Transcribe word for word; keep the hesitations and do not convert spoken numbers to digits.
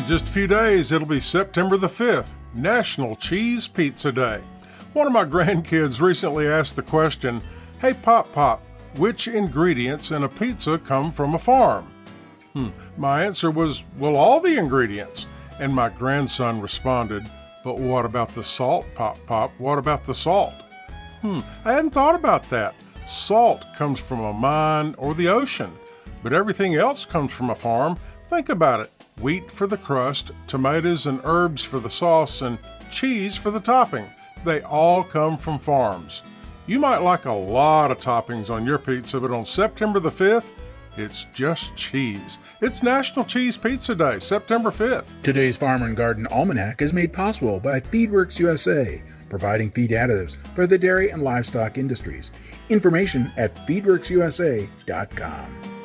In just a few days, it'll be September the fifth, National Cheese Pizza Day. One of my grandkids recently asked the question, "Hey Pop Pop, which ingredients in a pizza come from a farm?" Hmm. My answer was, well, all the ingredients. And my grandson responded, "But what about the salt, Pop Pop? What about the salt?" Hmm, I hadn't thought about that. Salt comes from a mine or the ocean, but everything else comes from a farm. Think about it. Wheat for the crust, tomatoes and herbs for the sauce, and cheese for the topping. They all come from farms. You might like a lot of toppings on your pizza, but on September the fifth, it's just cheese. It's National Cheese Pizza Day, September fifth. Today's Farm and Garden Almanac is made possible by FeedWorks U S A, providing feed additives for the dairy and livestock industries. Information at feedworks u s a dot com.